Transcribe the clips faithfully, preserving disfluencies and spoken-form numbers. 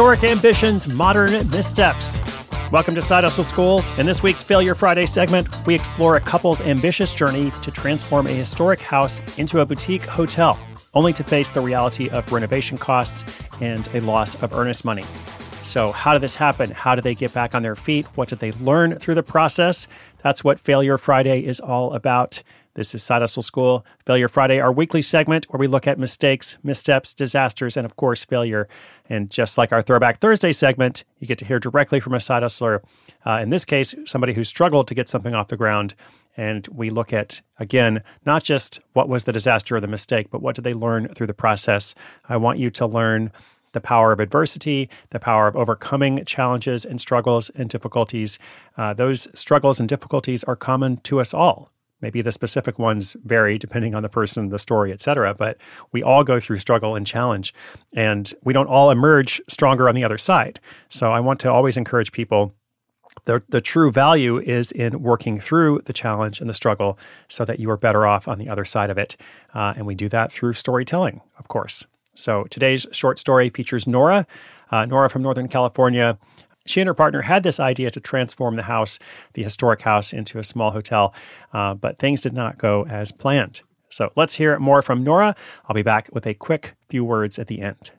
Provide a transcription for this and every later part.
Historic ambitions, modern missteps. Welcome to Side Hustle School. In this week's Failure Friday segment, we explore a couple's ambitious journey to transform a historic house into a boutique hotel, only to face the reality of renovation costs and a loss of earnest money. So how did this happen? How did they get back on their feet? What did they learn through the process? That's what Failure Friday is all about. This is Side Hustle School. Failure Friday, our weekly segment where we look at mistakes, missteps, disasters, and of course, failure. And just like our Throwback Thursday segment, you get to hear directly from a side hustler. Uh, in this case, somebody who struggled to get something off the ground. And we look at, again, not just what was the disaster or the mistake, but what did they learn through the process. I want you to learn the power of adversity, the power of overcoming challenges and struggles and difficulties. Uh, those struggles and difficulties are common to us all. Maybe the specific ones vary depending on the person, the story, et cetera. But we all go through struggle and challenge, and we don't all emerge stronger on the other side. So I want to always encourage people, the, the true value is in working through the challenge and the struggle so that you are better off on the other side of it. Uh, and we do that through storytelling, of course. So today's short story features Nora, uh, Nora from Northern California. She and her partner had this idea to transform the house, the historic house, into a small hotel, uh, but things did not go as planned. So let's hear more from Nora. I'll be back with a quick few words at the end.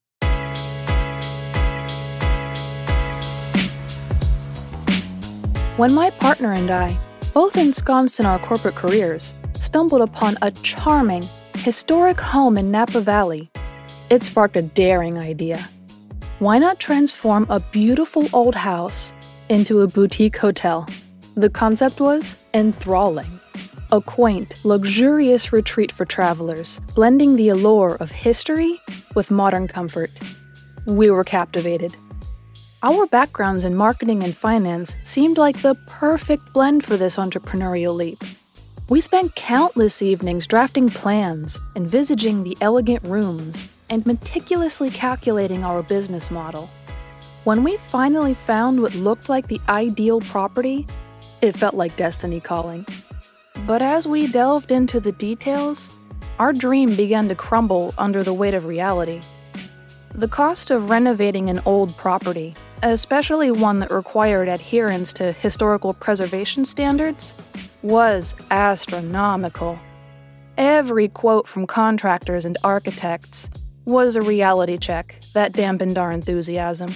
When my partner and I, both ensconced in our corporate careers, stumbled upon a charming, historic home in Napa Valley, it sparked a daring idea. Why not transform a beautiful old house into a boutique hotel? The concept was enthralling. A quaint, luxurious retreat for travelers, blending the allure of history with modern comfort. We were captivated. Our backgrounds in marketing and finance seemed like the perfect blend for this entrepreneurial leap. We spent countless evenings drafting plans, envisaging the elegant rooms, and meticulously calculating our business model. When we finally found what looked like the ideal property, it felt like destiny calling. But as we delved into the details, our dream began to crumble under the weight of reality. The cost of renovating an old property, especially one that required adherence to historical preservation standards, was astronomical. Every quote from contractors and architects was a reality check that dampened our enthusiasm.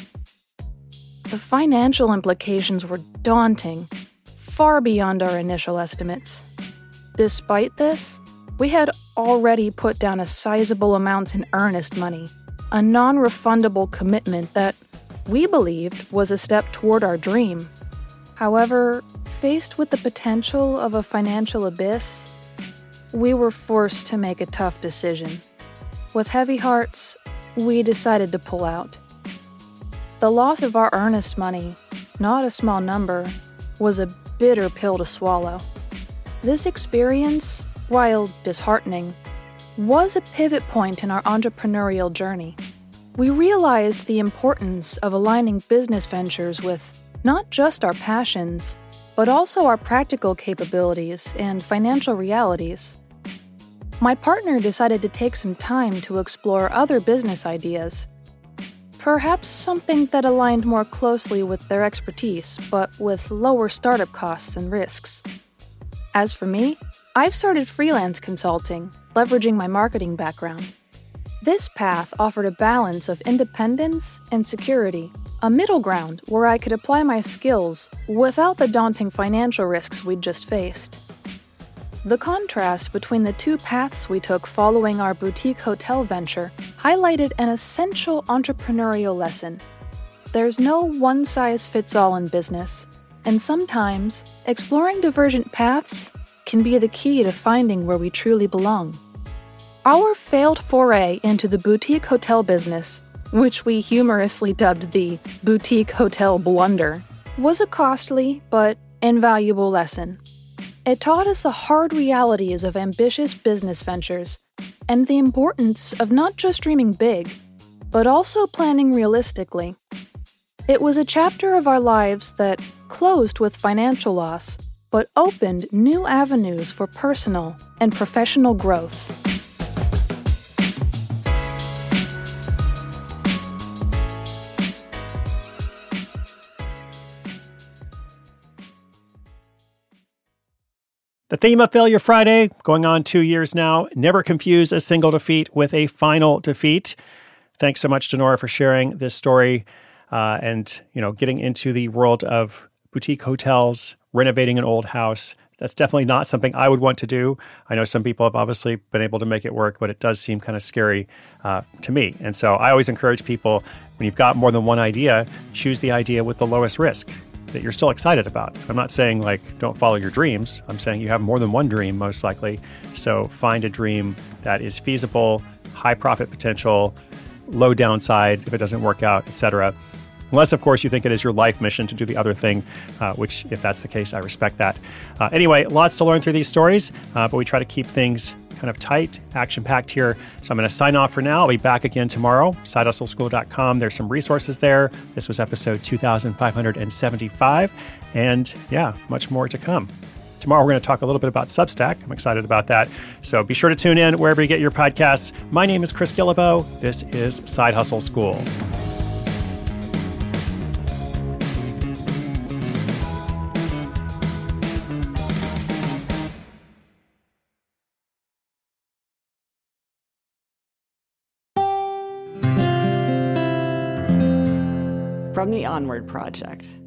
The financial implications were daunting, far beyond our initial estimates. Despite this, we had already put down a sizable amount in earnest money, a non-refundable commitment that we believed was a step toward our dream. However, faced with the potential of a financial abyss, we were forced to make a tough decision. With heavy hearts, we decided to pull out. The loss of our earnest money, not a small number, was a bitter pill to swallow. This experience, while disheartening, was a pivot point in our entrepreneurial journey. We realized the importance of aligning business ventures with not just our passions, but also our practical capabilities and financial realities. My partner decided to take some time to explore other business ideas. Perhaps something that aligned more closely with their expertise, but with lower startup costs and risks. As for me, I've started freelance consulting, leveraging my marketing background. This path offered a balance of independence and security, a middle ground where I could apply my skills without the daunting financial risks we'd just faced. The contrast between the two paths we took following our boutique hotel venture highlighted an essential entrepreneurial lesson. There's no one-size-fits-all in business, and sometimes exploring divergent paths can be the key to finding where we truly belong. Our failed foray into the boutique hotel business, which we humorously dubbed the boutique hotel blunder, was a costly but invaluable lesson. It taught us the hard realities of ambitious business ventures and the importance of not just dreaming big, but also planning realistically. It was a chapter of our lives that closed with financial loss, but opened new avenues for personal and professional growth. The theme of Failure Friday, going on two years now, never confuse a single defeat with a final defeat. Thanks so much to Nora for sharing this story uh, and, you know, getting into the world of boutique hotels, renovating an old house. That's definitely not something I would want to do. I know some people have obviously been able to make it work, but it does seem kind of scary uh, to me. And so I always encourage people, when you've got more than one idea, choose the idea with the lowest risk that you're still excited about. I'm not saying like don't follow your dreams. I'm saying you have more than one dream most likely. So find a dream that is feasible, high profit potential, low downside if it doesn't work out, et cetera. Unless, of course, you think it is your life mission to do the other thing, uh, which, if that's the case, I respect that. Uh, anyway, lots to learn through these stories, uh, but we try to keep things kind of tight, action-packed here. So I'm going to sign off for now. I'll be back again tomorrow, side hustle school dot com. There's some resources there. This was episode two thousand five hundred seventy-five, and yeah, much more to come. Tomorrow, we're going to talk a little bit about Substack. I'm excited about that. So be sure to tune in wherever you get your podcasts. My name is Chris Guillebeau. This is Side Hustle School. From the Onward Project.